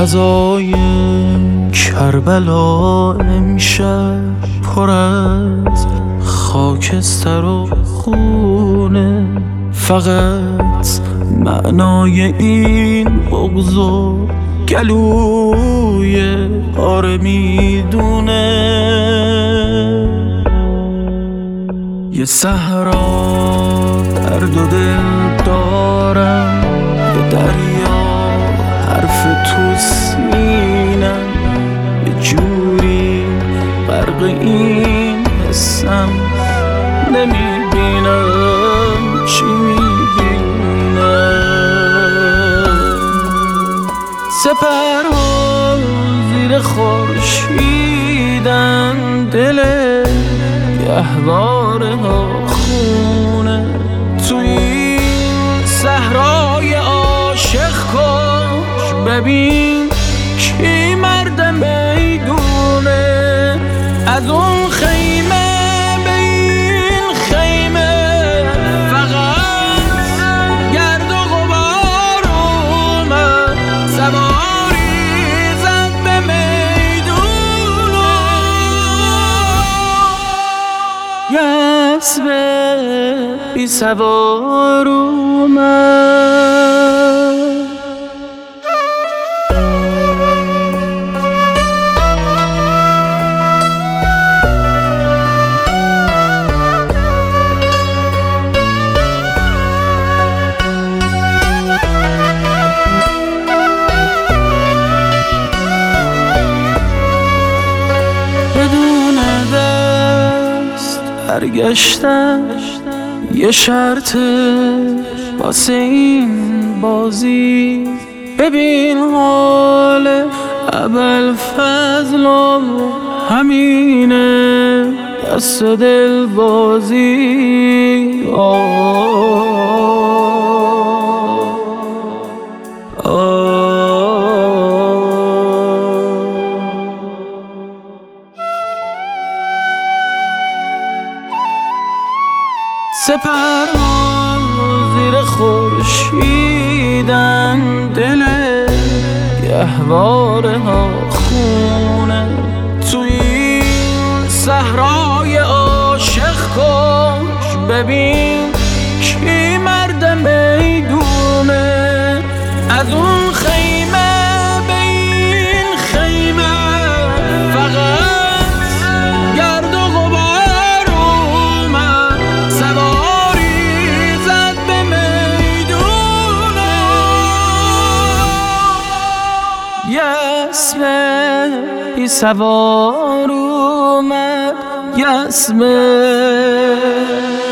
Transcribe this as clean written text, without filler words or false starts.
فضای کربلا امشب پر از خاکستر و خونه، فقط معنای این بغض و گلوی آره میدونه. یه صحرا درد و دل دارم، یه دریا حرف تو سینم، یه جوری غرق این حسم نمیبینم چی میبینم. سپرها زیر خورشیدن، دل گهواره ها خونه، توی این صحرای عاشق کش ببین کی مرد میدونه. از اون خیمه به این خیمه فقط گرد و غبار اومد، سواری زد به میدون و اسب بی سوار اومد. بدون دست برگشتن یه شرطه واسه این بازی، ببین حال ابوالفضل همینه، دست و دل بازی. سپرها زیر خورشیدن، دل گهواره ها خونه، توی این صحرای عاشق کش ببین کی مرد میدونه. از اون خیمه به این خیمه فقط گرد و غبار اومد، سواری زد به میدون. یه اسب بی سوار اومد، یه اسب